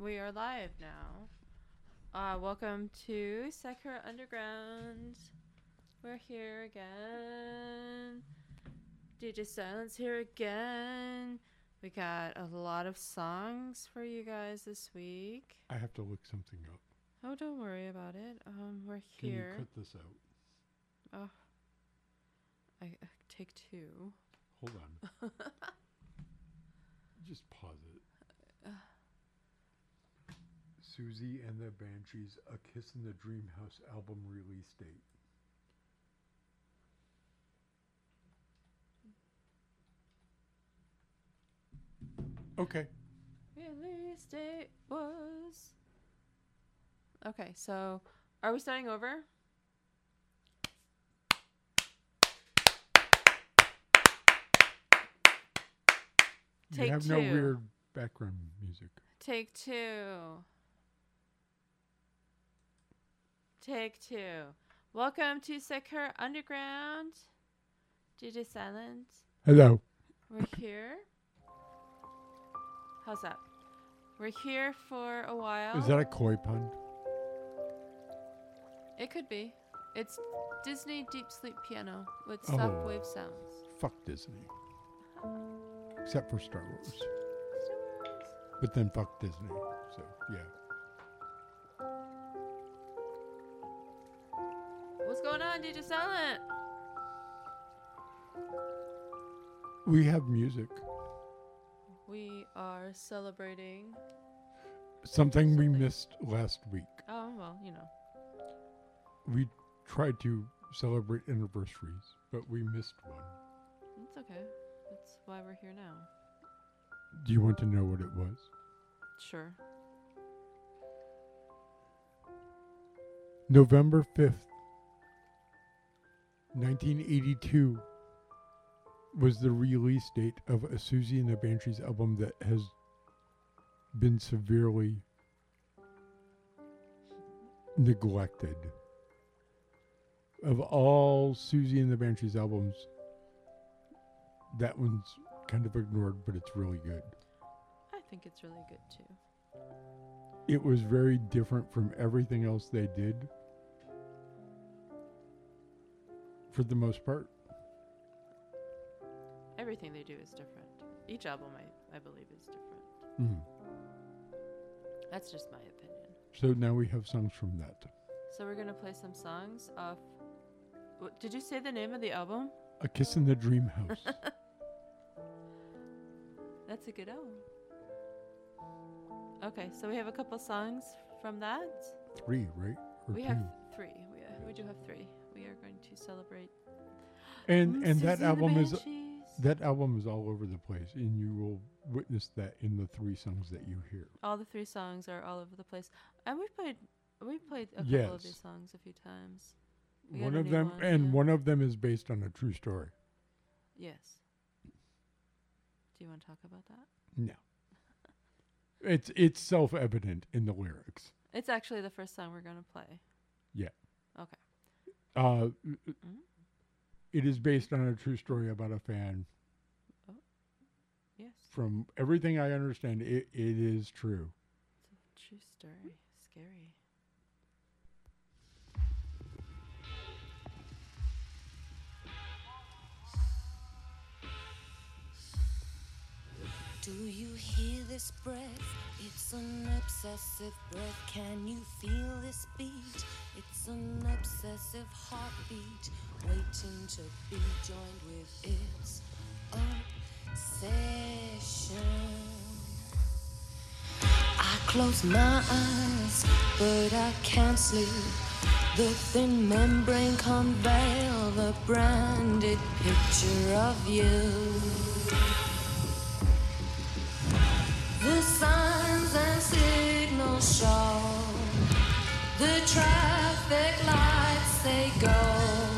We are live now. Welcome to Sakura Underground. We're here again. DJ Silence here again. We got a lot of songs for you guys this week. I have to look something up. Oh, don't worry about it. We're Can here. you cut this out? Oh, I take two. Hold on. Just pause it. Susie and the Banshees, A Kiss in the Dream House album release date. Okay. Release date was... Okay, so are we starting over? You have no weird background music. Take two. Take two. Welcome to Sakura Underground. DJ Silent. Hello. We're here. How's that? We're here for a while. Is that a koi pun? It could be. It's Disney Deep Sleep Piano with soft wave sounds. Fuck Disney. Except for Star Wars. Star Wars. But then fuck Disney. So, yeah. What's going on, DJ Silent? We have music. We are celebrating. Something we missed last week. Oh, well, you know. We tried to celebrate anniversaries, but we missed one. It's okay. That's why we're here now. Do you want to know what it was? Sure. November 5th, 1982 was the release date of a Susie and the Banshees album that has been severely neglected. Of all Susie and the Banshees albums, that one's kind of ignored, but it's really good. I think it's really good too. It was very different from everything else they did. For the most part. Everything they do is different. Each album, I believe, is different. Mm. That's just my opinion. So now we have songs from that. So we're going to play some songs off... Did you say the name of the album? A Kiss in the Dream House. That's a good album. Okay, so we have a couple songs from that. 3, right? Or We 2? have 3. We do have 3. We are going to celebrate. And Susie that and the album is Banshees. all over the place, and you will witness that in the 3 songs that you hear. All the 3 songs are all over the place, and we've played a couple Yes. of these songs a few times. We got One a of new them, one, and yeah. one of them is based on a true story. Yes. Do you want to talk about that? No, it's self-evident in the lyrics. It's actually the first song we're going to play. Yeah. Okay. It is based on a true story about a fan. Oh. Yes. From everything I understand, it is true. It's a true story. Scary. Do you hear this breath? It's an obsessive breath. Can you feel this beat? It's an obsessive heartbeat waiting to be joined with its obsession. I close my eyes, but I can't sleep. The thin membrane can't veil the branded picture of you. The signs and signals show, the traffic lights they go.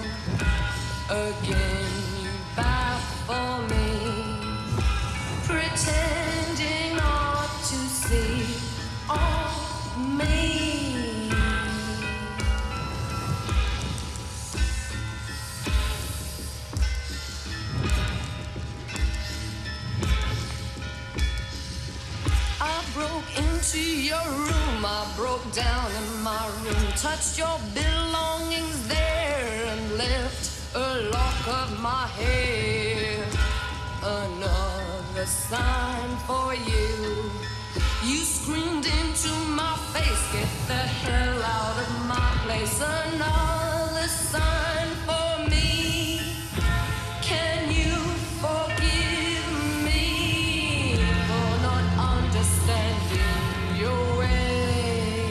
Again you baffle me, pretending not to see all me. into your room. I broke down in my room, touched your belongings there, and left a lock of my hair. Another sign for you. You screamed into my face, get the hell out of my place. Another sign for me. Can you forgive me for not understanding your way?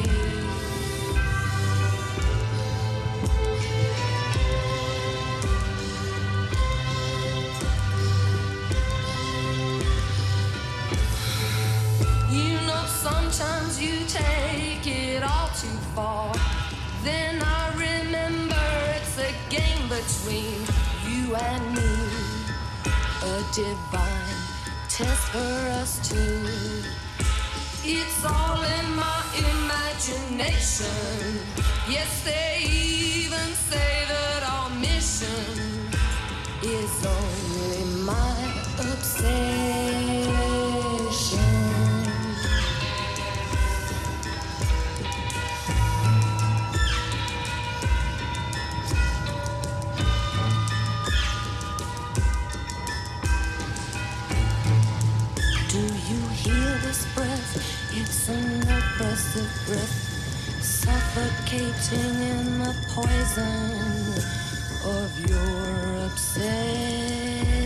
You know sometimes you take it all too far. Then I remember it's a game between you and me, a divine test for us two. It's all in my imagination. Yes, they even say that our mission is only my obsession. Do you hear this breath? It's an oppressive breath, suffocating in the poison of your obsession.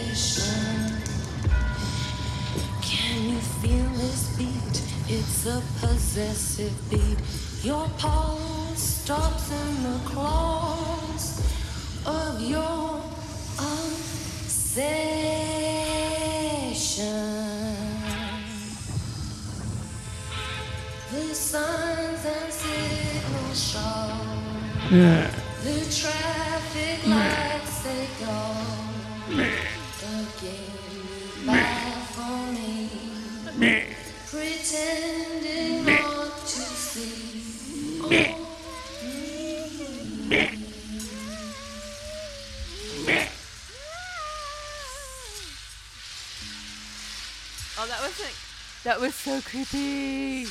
Can you feel this beat? It's a possessive beat. Your pulse stops in the claws of your obsession. The signs and signals show. Yeah. The traffic lights they go. Again, baffle me. Pretending not to see. Oh, that was so creepy.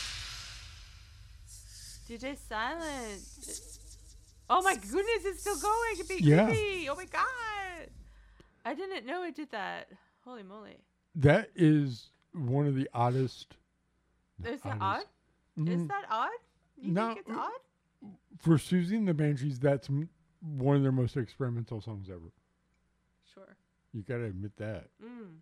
DJ Silent. Oh my goodness, it's still going. It'd be Yeah. creepy. Oh my god. I didn't know it did that. Holy moly. That is one of the oddest. Is that odd? Is that odd? You No, think it's odd? For Susie and the Banshees, that's one of their most experimental songs ever. Sure. You gotta admit that. Mm.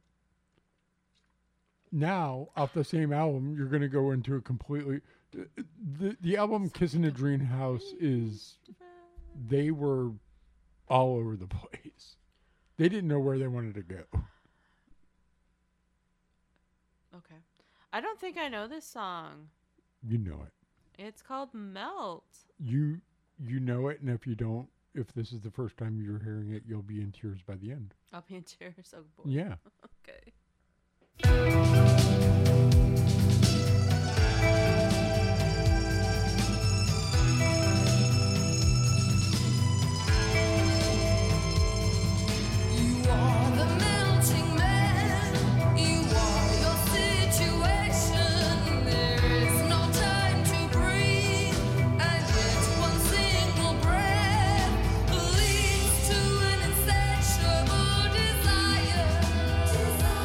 Now, off the same album, you're gonna go into a completely. The album "Kiss in a Dream House" is. They were all over the place. They didn't know where they wanted to go. Okay. I don't think I know this song. You know it. It's called Melt. You know it, and if you don't, if this is the first time you're hearing it, you'll be in tears by the end. I'll be in tears. Oh boy. Yeah. Okay. You are the melting man. You are your situation. There is no time to breathe, and yet one single breath leads to an insatiable desire.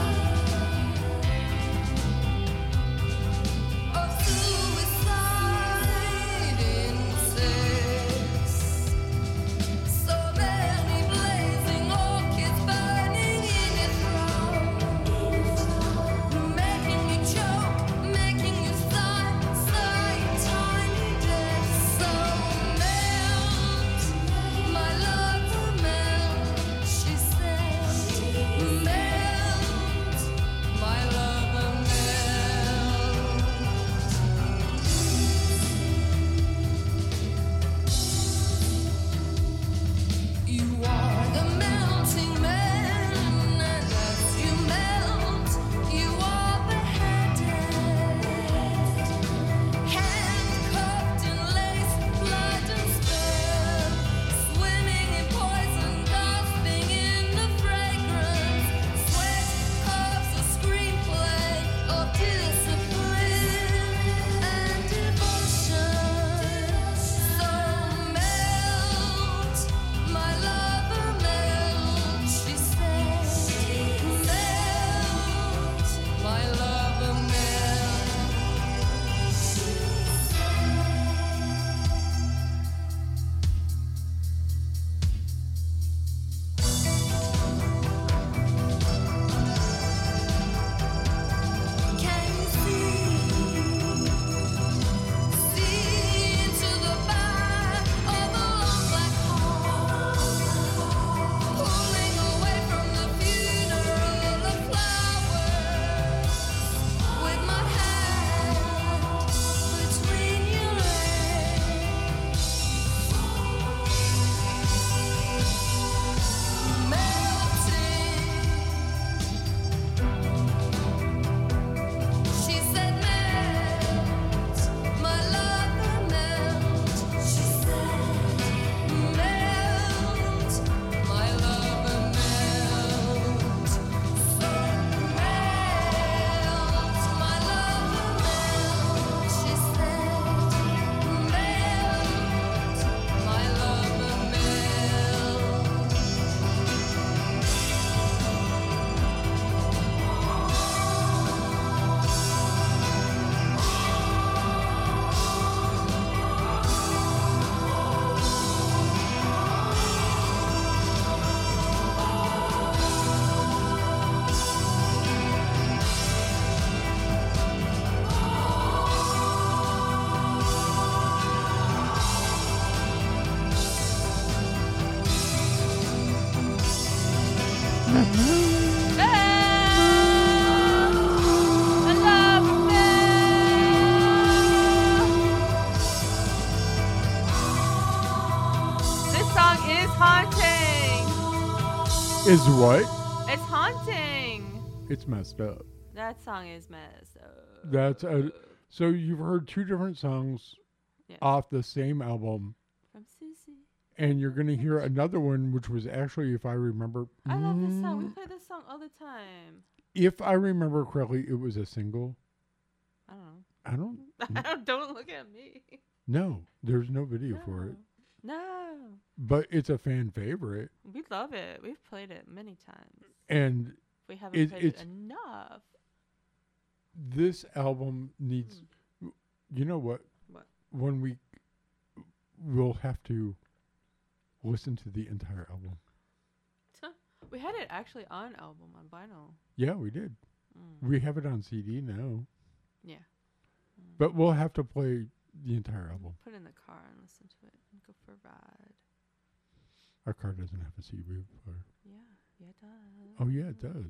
Is what? It's haunting. It's messed up. That song is messed up. That's so you've heard two different songs Yeah. off the same album, From Susie. and you're gonna hear another one, which was actually, if I remember, I love this song. We play this song all the time. if I remember correctly, it was a single. I don't know. I don't. Don't look at me. No, there's no video for it, No. but it's a fan favorite, We love it. We've played it many times. and We haven't It- played it it's- enough. this album needs. You know what? What? When we'll have to listen to the entire album. We had it actually on album, on vinyl. Yeah, we did. Mm. We have it on CD now, Yeah. but we'll have to play the entire album. Put it in the car and listen to it and go for a ride. Our car doesn't have a CD player. Yeah, it does. Oh yeah, it does.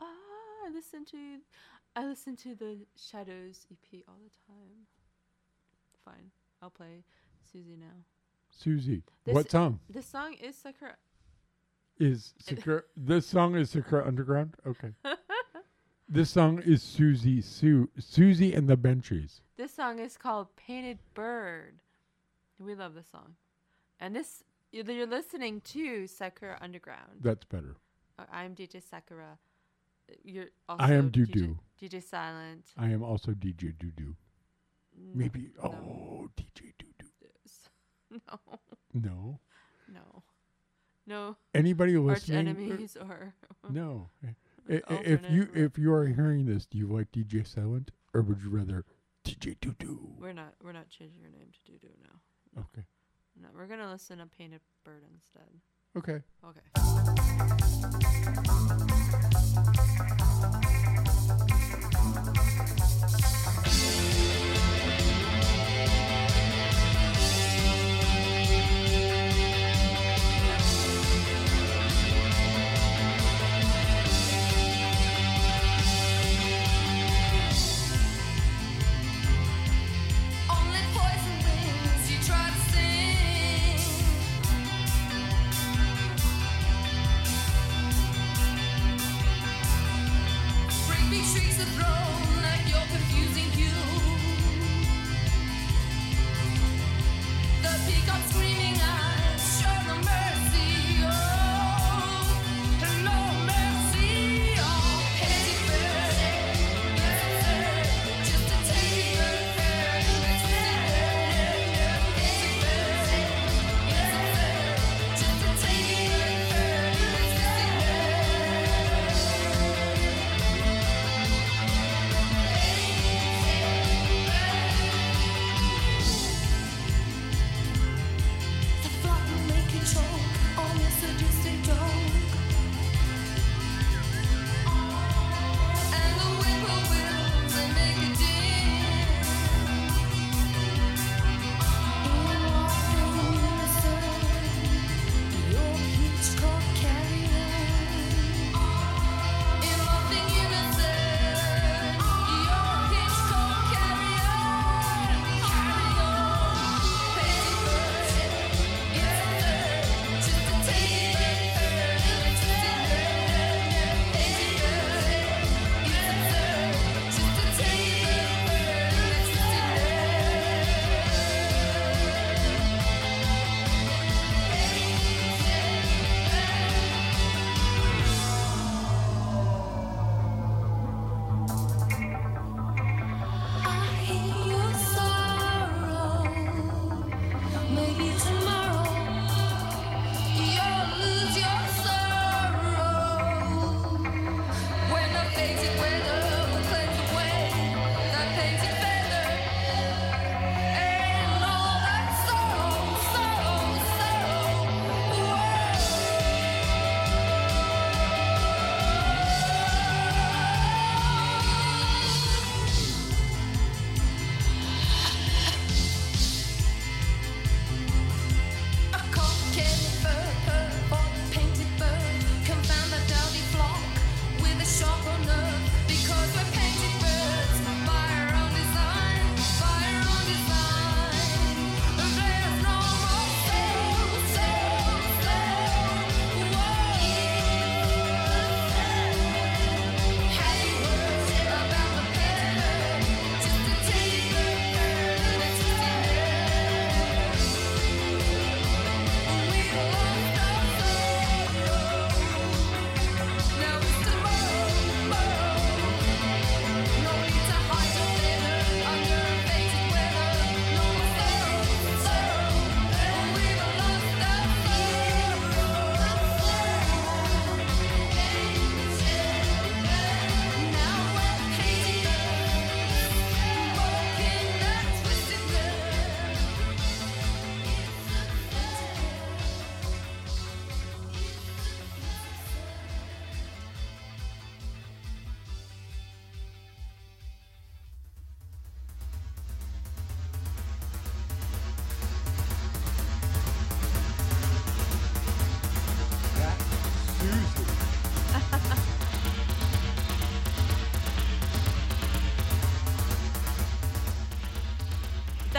I listen to the Shadows EP all the time. Fine, I'll play Susie now. Susie, This- what song This song is Sakura. is Sakura? This song is Sakura Underground. Okay. This song is Susie and the Benchies. This song is called Painted Bird. We love this song. And this, you're listening to Sakura Underground. That's better. I'm DJ Sakura. You're also I am DJ, Doo-Doo. DJ Silent. I am also DJ Doo-Doo. Maybe. No. Oh, DJ Doo-Doo. No. No. No. No. Anybody Arch listening? enemies or No. alternate. If you are hearing this, do you like DJ Silent or would you rather DJ Doo-Doo? We're not changing your name to Doo now. Okay. No, we're gonna listen to Painted Bird instead. Okay. Okay. Only poison wings you try to sing. Freebie shrieks are thrown at your confusing hue. The peacock screaming eyes show no mercy. Oh, no mercy. Oh, petty bird, just to take your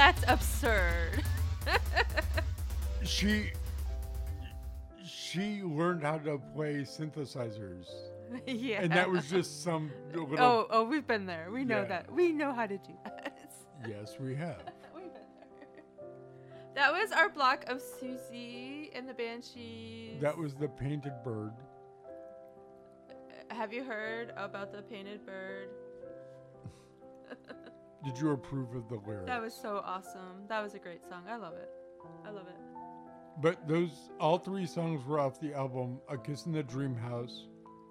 That's absurd. She learned how to play synthesizers, Yeah. and that was just some little. Oh, we've been there. We know Yeah. that. We know how to do that. Yes, we have. We've been there. That was our block of Susie and the Banshees. That was the Painted Bird. Have you heard about the Painted Bird? Did you approve of the lyrics? That was so awesome. That was a great song. I love it. I love it. But all three songs were off the album A Kiss in the Dream House,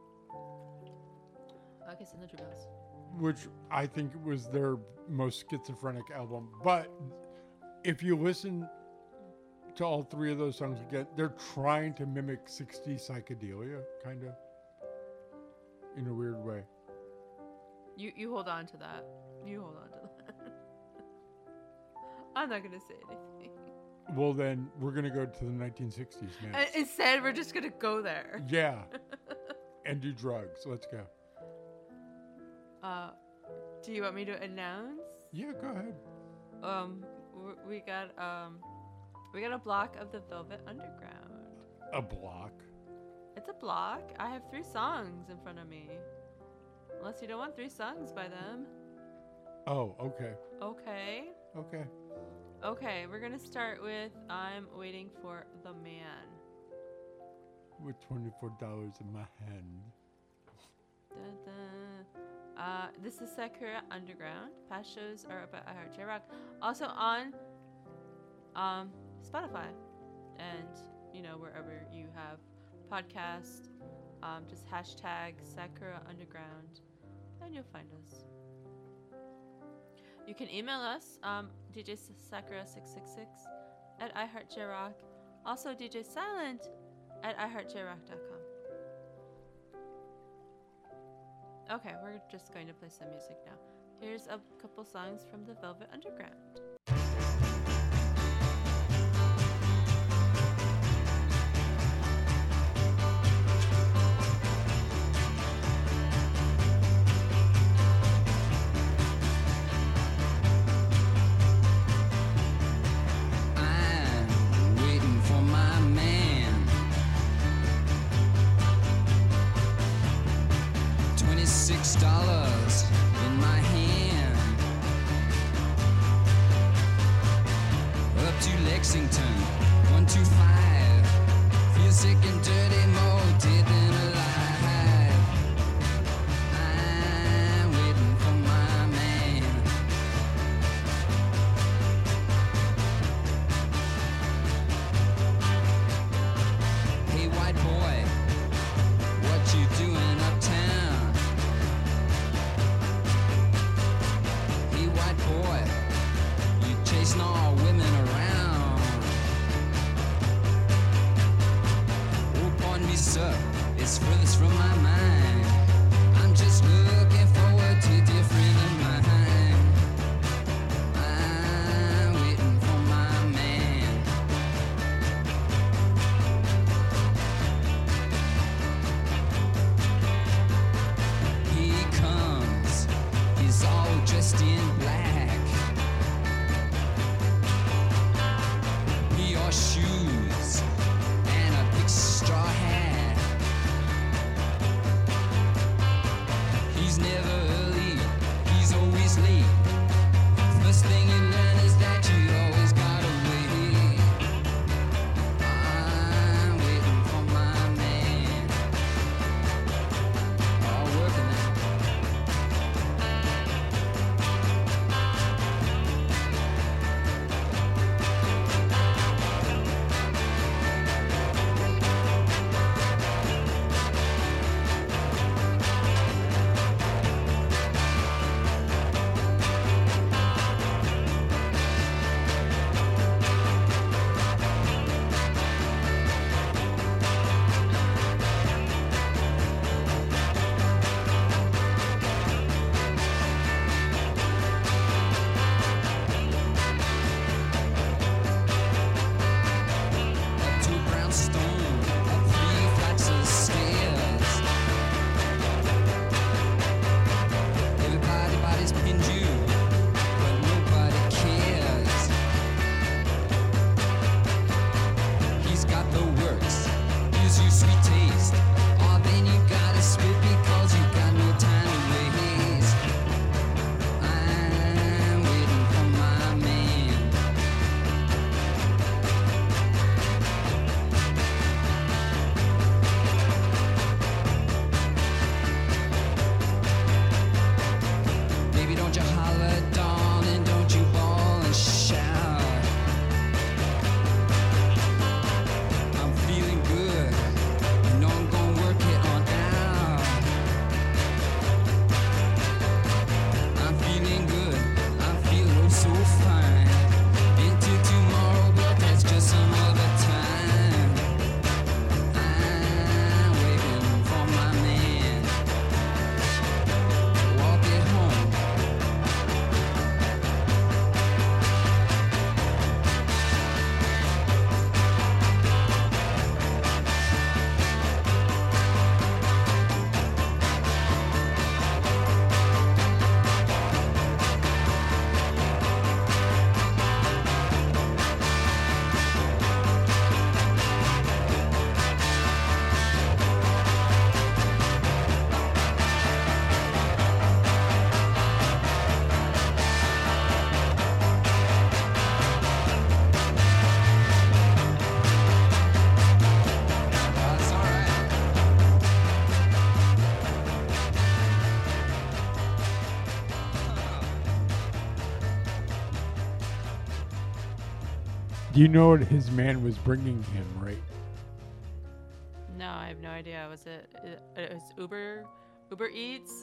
I guess in the Dream House. which I think was their most schizophrenic album. But if you listen to all three of those songs again, they're trying to mimic 60s psychedelia, kind of, in a weird way. You hold on to that. You hold on to that. I'm not gonna say anything. Well, then we're going to go to the 1960s, man. Instead, we're just gonna go there. Yeah. And do drugs. Let's go. Do you want me to announce? Yeah, go ahead. We got a block of the Velvet Underground. A block. It's a block. I have 3 songs in front of me. Unless you don't want 3 songs by them. Oh, okay. Okay. Okay. Okay, we're gonna start with I'm Waiting for the Man. With $24 in my hand. Dun, dun. This is Sakura Underground. Past shows are about I Heart J-Rock. Also on Spotify. And, wherever you have podcasts, just hashtag Sakura Underground and you'll find us. You can email us, DJ Sakura666 at iHeartJrock. Also DJ Silent at iHeartJrock.com. Okay, we're just going to play some music now. Here's a couple songs from the Velvet Underground. $26 in my hand. Up to Lexington, 125. Feel sick and dirty, more dead than alive. I'm waiting for my man. Hey, white boy, what you doing uptown? Hey, white boy, you chasing all women around. Oh, pardon me, sir, it's for the Do you know what his man was bringing him, right? No, I have no idea. Was it was Uber Eats?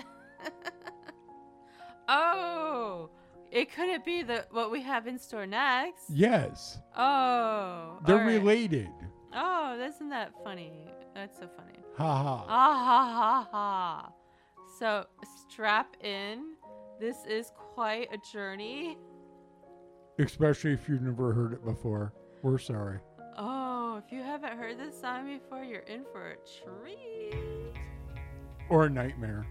Oh, it couldn't be what we have in store next. Yes. Oh, They're all right. related. Oh, isn't that funny? That's so funny. Ha ha. Ah ha ha ha. So strap in. This is quite a journey. Especially if you've never heard it before. We're sorry. Oh, if you haven't heard this song before, you're in for a treat. Or a nightmare.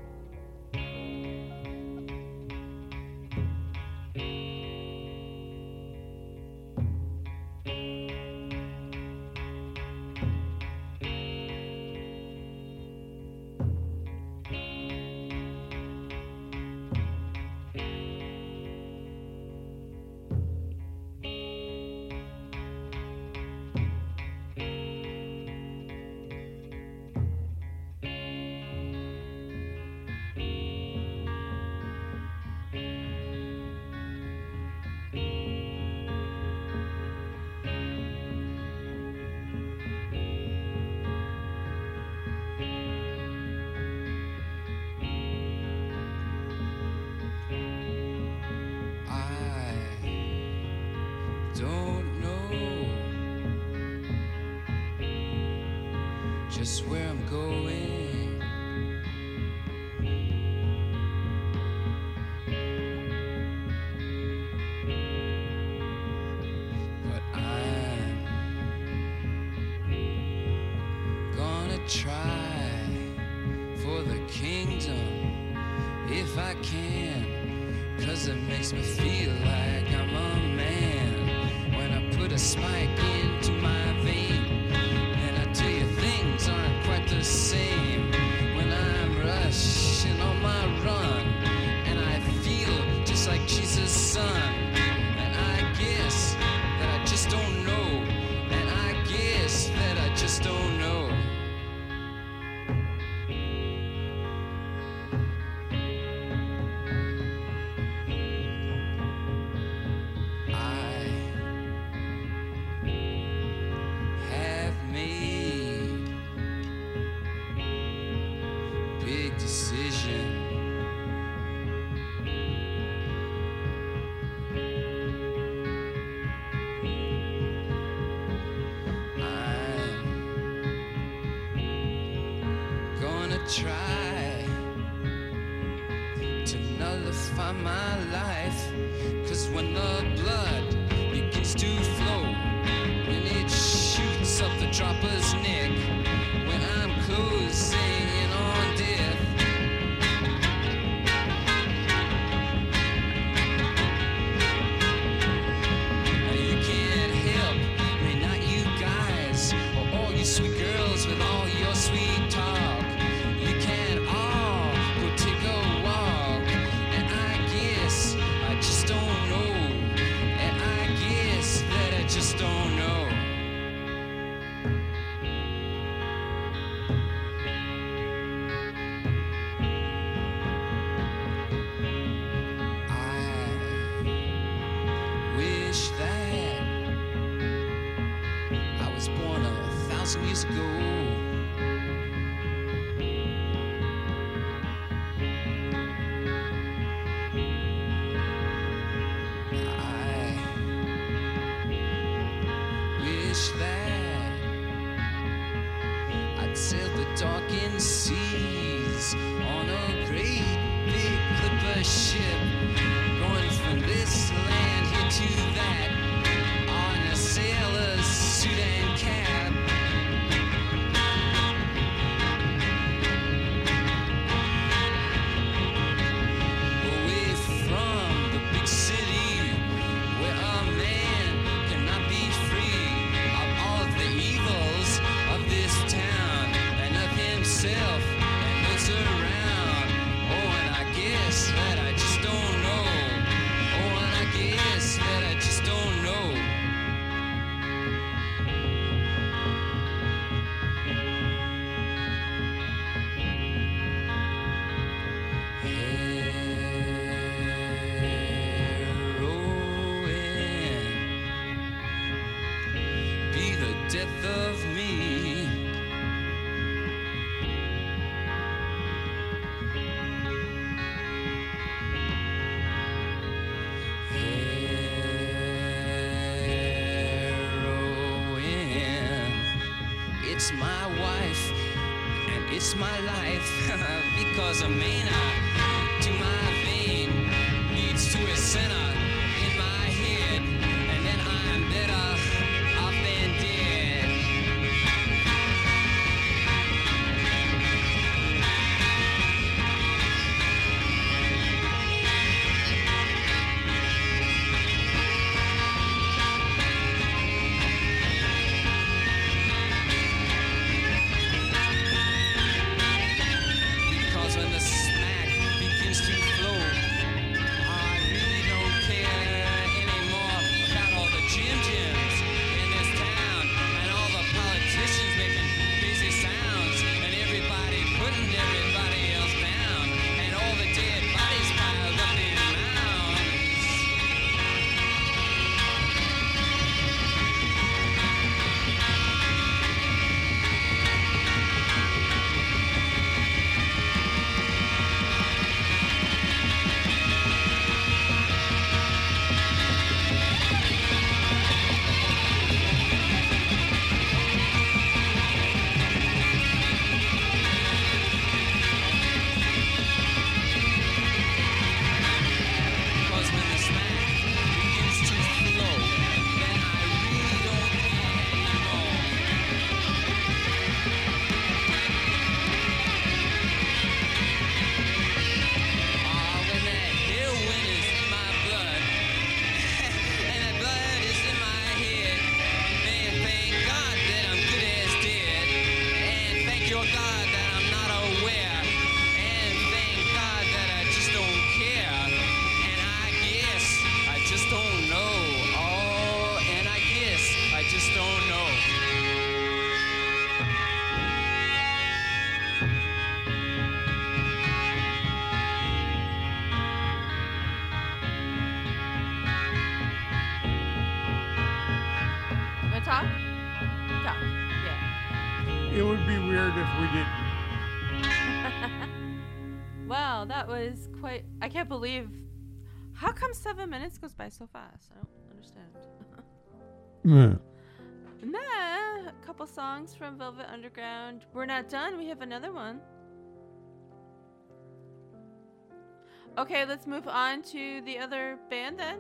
Don't know just where I'm going. But I'm gonna try for the kingdom if I can, 'cause it makes me feel like I'm a man. When I put a spike into my vein, and I tell you things aren't quite the same. When I'm rushing on my run, and I feel just like Jesus' son. And I guess that I just don't know, and I guess that I just don't know. Try to nullify my life, 'cause when the blood begins to flow, when it shoots up the dropper's neck, when I'm closing in on death, you can't help me, not you guys, or all you sweet girls with all your sweet talk. Just don't know. I wish that I was born 1,000 years ago. That I'd sail the darkened seas on a great big clipper ship, going from this land here to that on a sailor's suit and cap. Away from the big city where a man cannot be free the evils of this town and of himself and those around. Oh, and I guess that I just don't death of me. Heroin, it's my wife and it's my life because a mania to my vein leads to a center in my head, and then I'm better off than dead. Because when the smack begins to flow, I really don't care anymore about all the Jims in this town and all the politicians making crazy sounds and everybody putting everybody else down and all the dead bodies piled up in mounds. Because when the smack begins to flow, then I really don't care anymore. When that heroin is in my blood, and that blood is in my head, man, thank God that I'm good as dead, and thank your God that I'm not aware, and thank God that I just don't care, and I guess I just don't know. Oh, and I guess I just don't know. Wanna talk? Talk. Yeah. It would be weird if we didn't. Wow, that was quite. I can't believe. How come 7 minutes goes by so fast? I don't understand. Meh. Nah, a couple songs from Velvet Underground. We're not done. We have another one. Okay, let's move on to the other band then.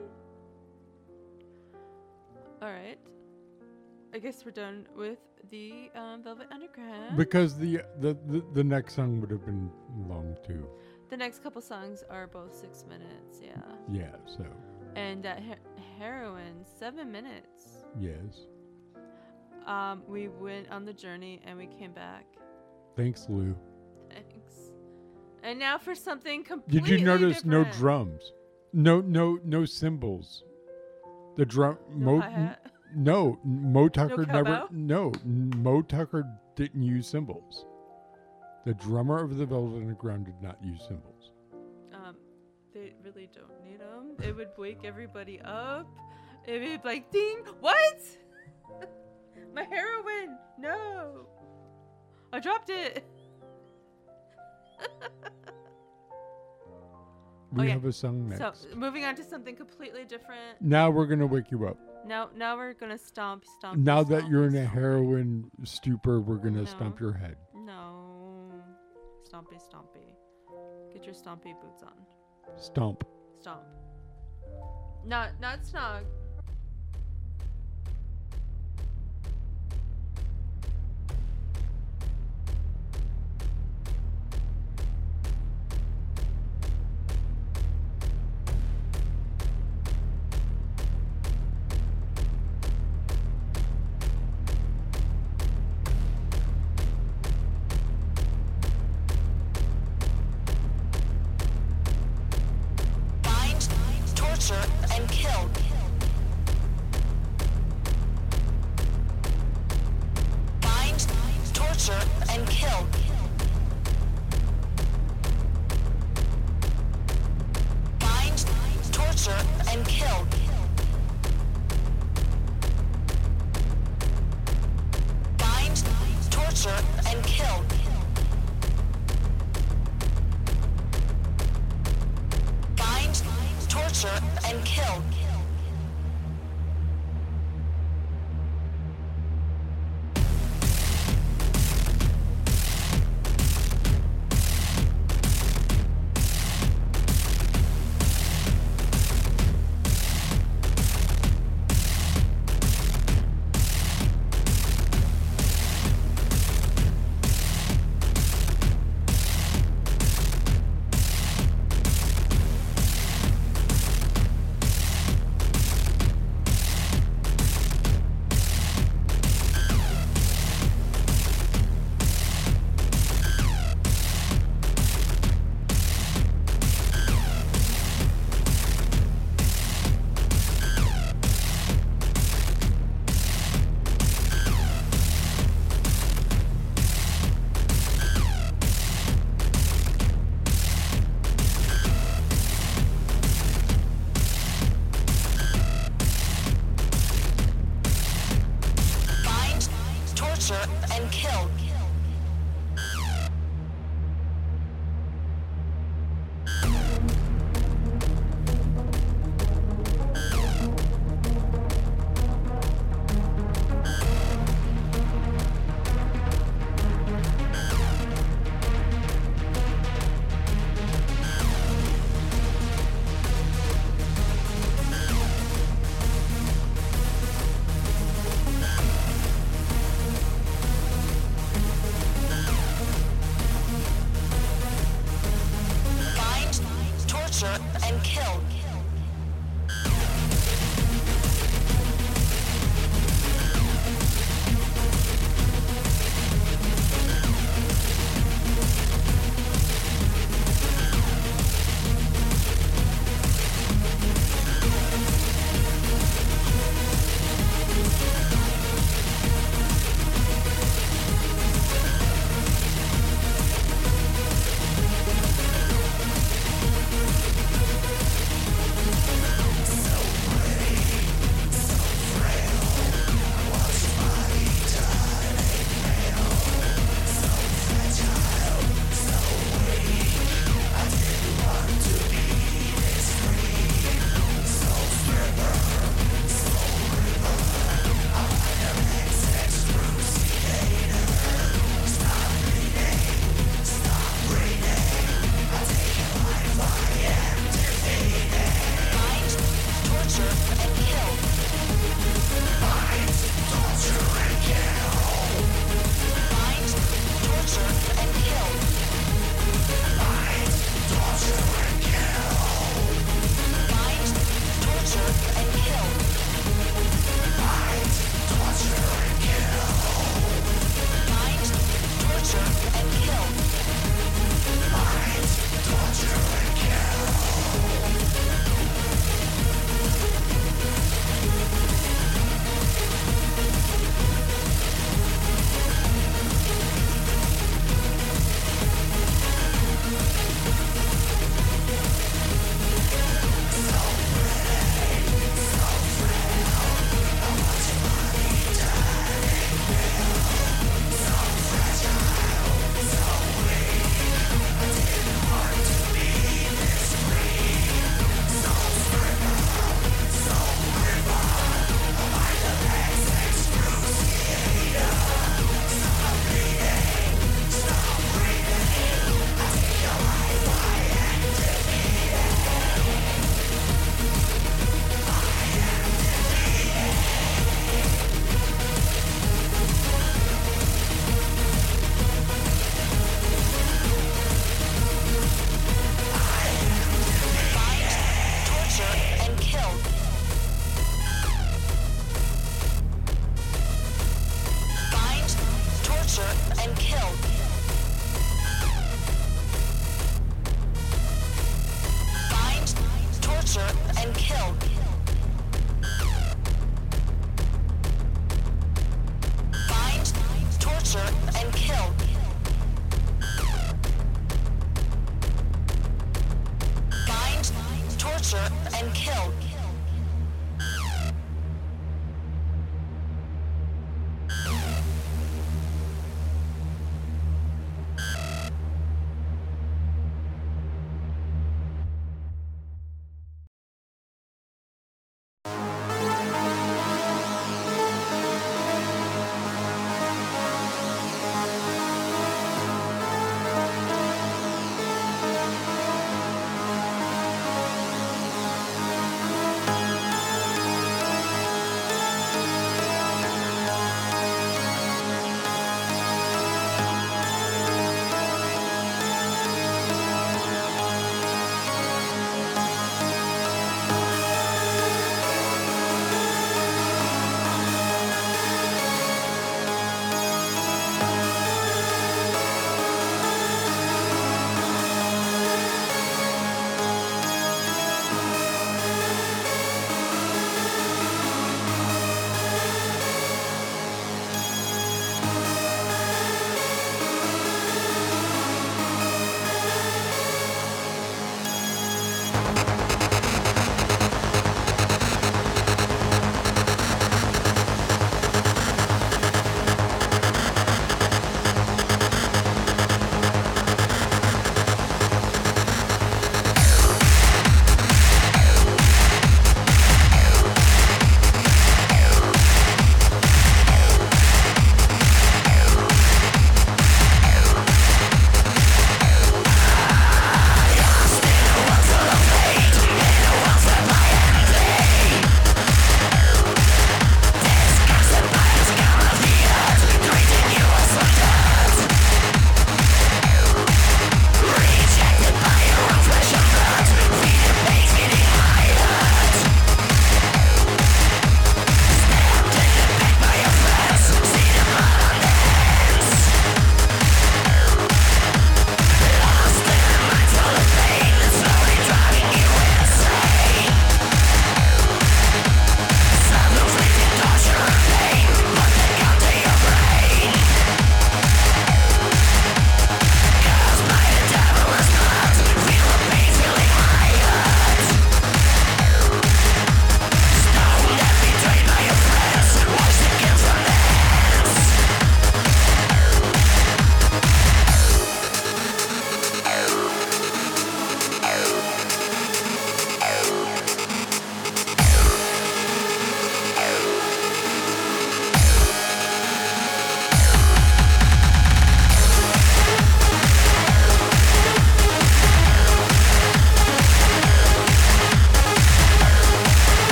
All right. I guess we're done with the Velvet Underground. Because the next song would have been long too. The next couple songs are both 6 minutes. Yeah. Yeah, so And that heroin, 7 minutes. yes. We went on the journey and we came back. Thanks, Lou. Thanks. And now for something completely Did you notice no different. drums? No cymbals. The drum No hi-hat? No, Mo Tucker never. cowbell? No, Mo Tucker didn't use cymbals. The drummer of the Velvet Underground did not use cymbals. They really don't need them. It would wake everybody up. It would be like, ding, what? My heroin, no. I dropped it. We Okay, have a song next. So, moving on to something completely different. Now we're gonna wake you up. Now we're gonna stomp. Now that you're in a stomp. heroin stupor, we're gonna No. stomp your head. No. Stompy. Get your stompy boots on. Stomp. Stomp. Not snog. Bind, torture, and kill. Bind, torture, and kill. Bind, torture, and kill. torture, and kill. Find, torture, and kill. And kill. And kill.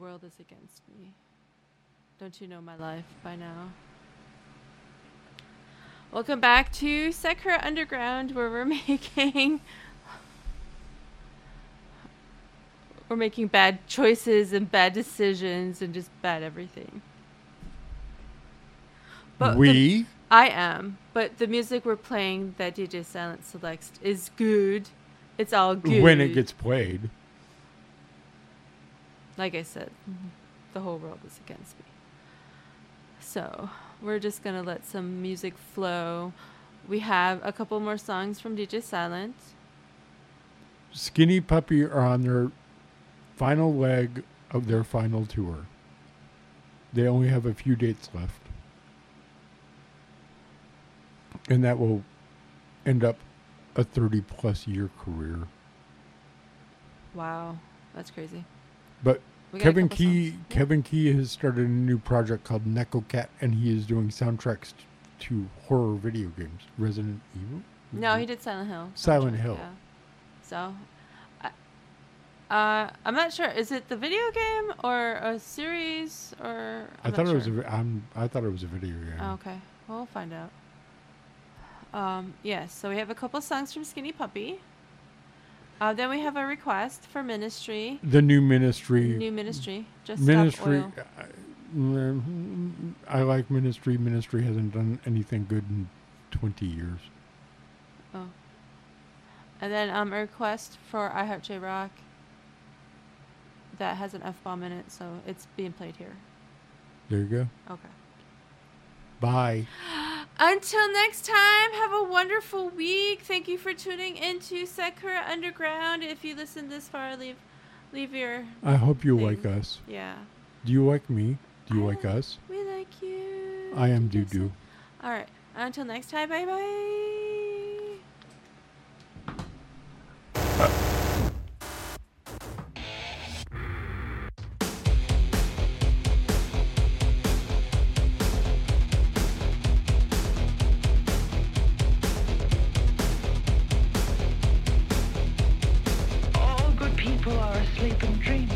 world is against me. Don't you know my life by now? Welcome back to Sakura Underground, where we're making bad choices and bad decisions and just bad everything. But I am, but the music we're playing that DJ Silent selects is good. It's all good. When it gets played. Like I said, the whole world is against me. So we're just going to let some music flow. We have a couple more songs from DJ Silent. Skinny Puppy are on their final leg of their final tour. They only have a few dates left. And that will end up a 30-plus year career. Wow, that's crazy. But We got a couple songs. Yeah. Kevin Key has started a new project called Necklecat, and he is doing soundtracks to horror video games. Resident Evil? No, he did Silent Hill. Silent soundtrack, Hill. Yeah. So, I'm not sure. Is it the video game or a series or? I thought it was a video game. Oh, okay, we'll find out. Yes. So we have a couple songs from Skinny Puppy. Then we have a request for Ministry. The new Ministry. New Ministry. Just Ministry. Stop Oil. I like Ministry. Ministry hasn't done anything good in 20 years. Oh. And then a request for I Heart J Rock. That has an F-bomb in it, so it's being played here. There you go. Okay. Bye. Until next time, have a wonderful week. Thank you for tuning into Sakura Underground. If you listen this far, leave your I hope you thing. like us. Yeah. Do you like me? Do you like us? We like you. I am Doo-Doo. All right. Until next time, bye-bye. All good people are asleep and dreaming.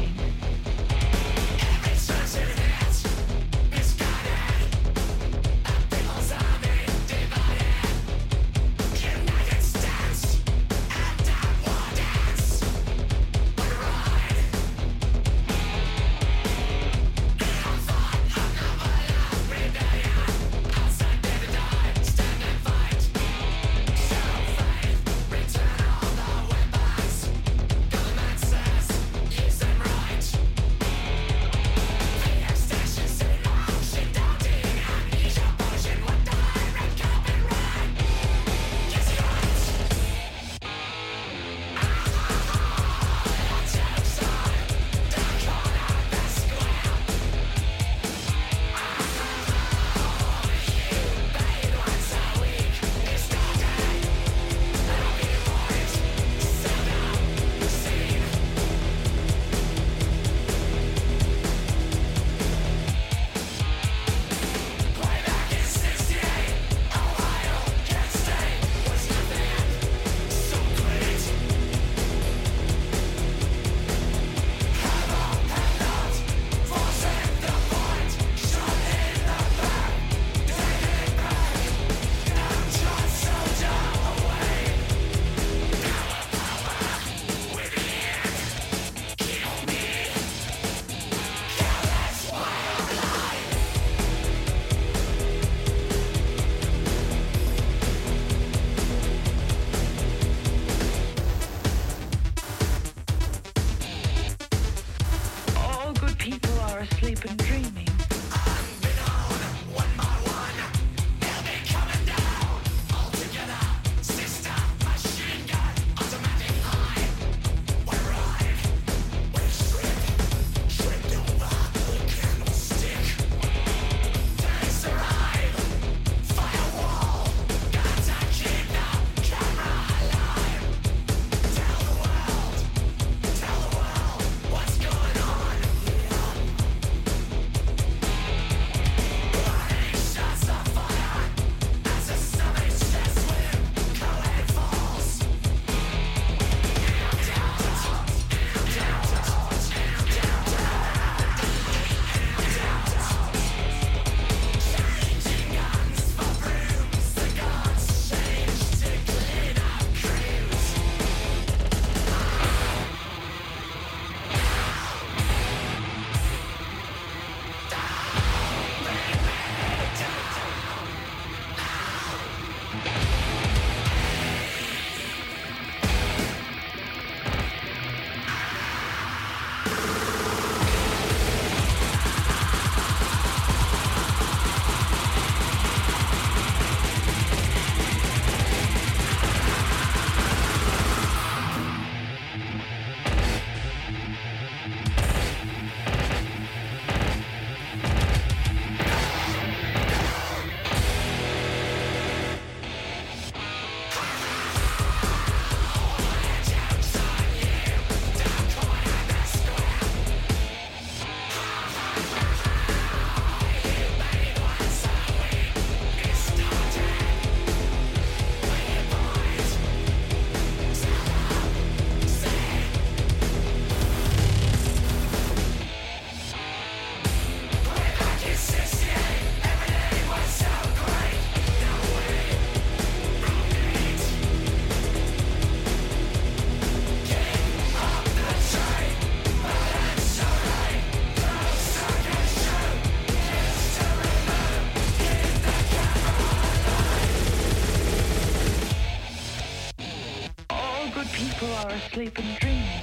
are asleep and dreaming.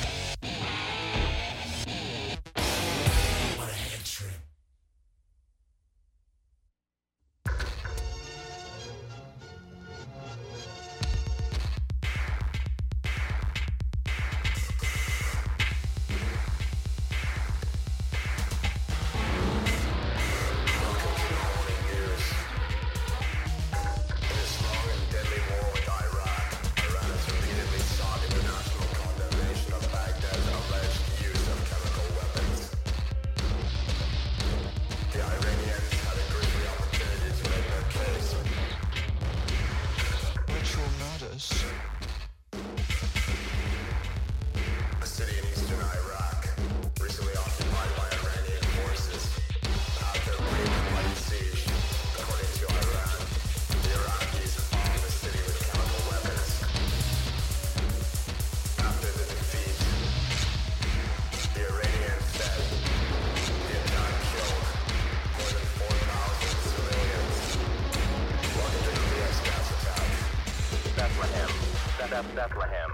Bethlehem.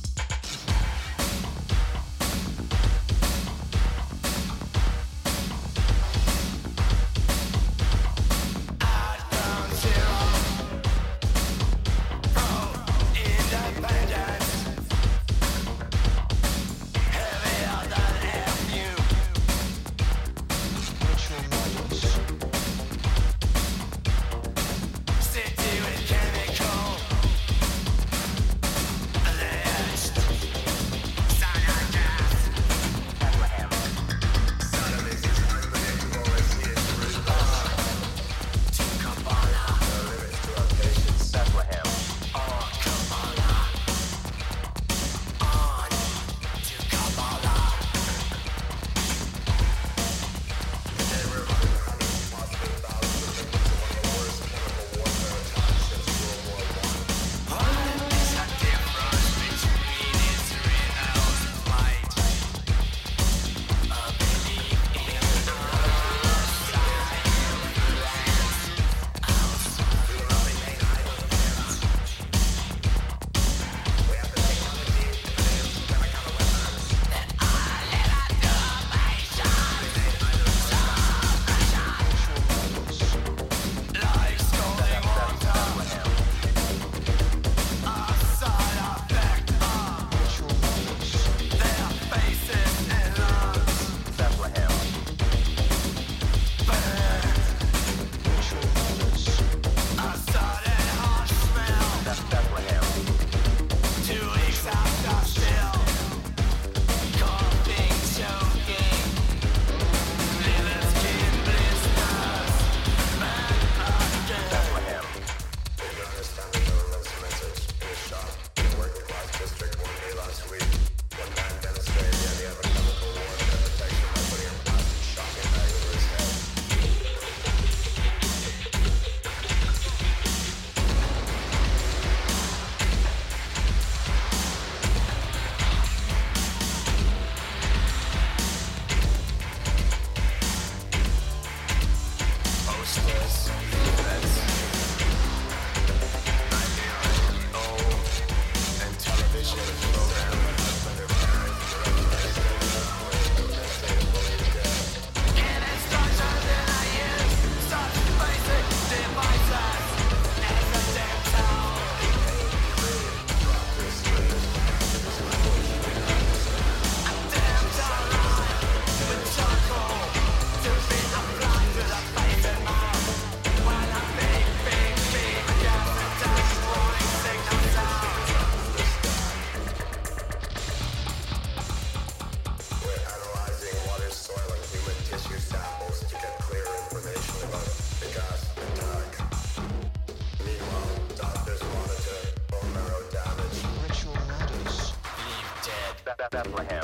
Bethlehem.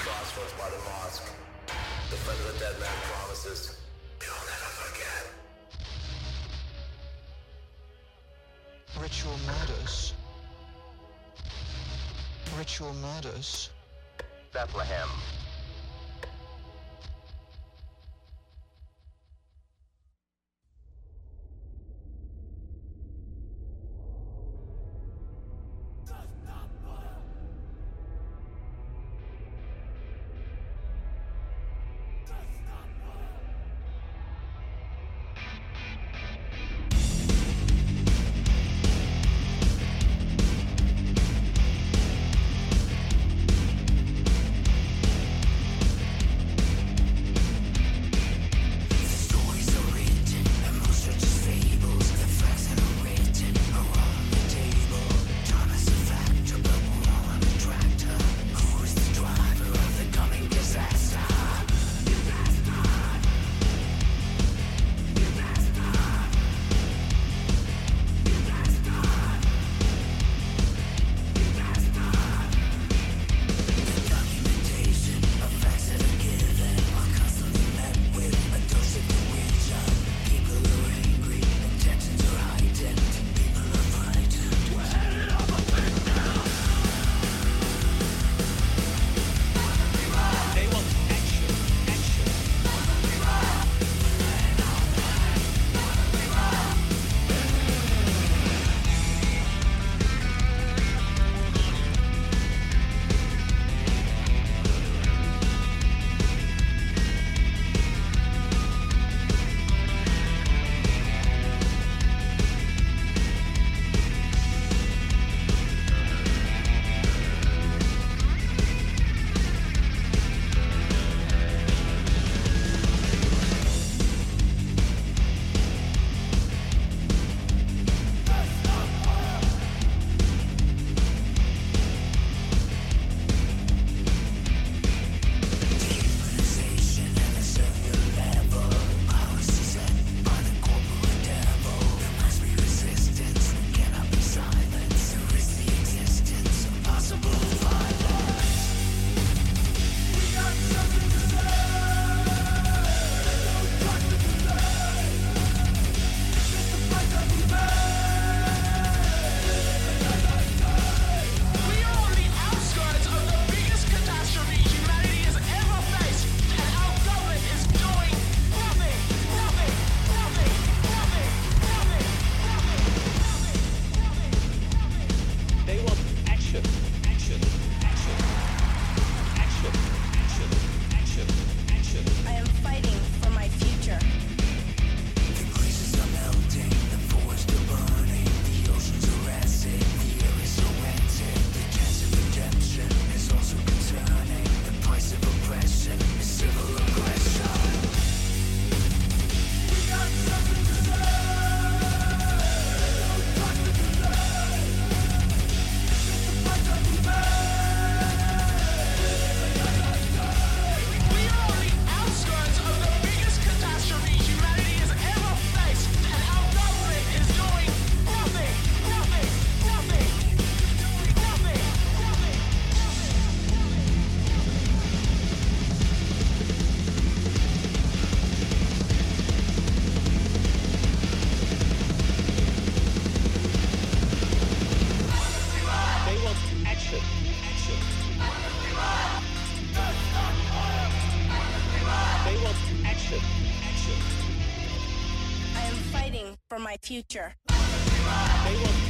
phosphorus by the mosque. The friend of the dead man promises he'll never forget. Ritual murders. Ritual murders. Bethlehem. For my future. They will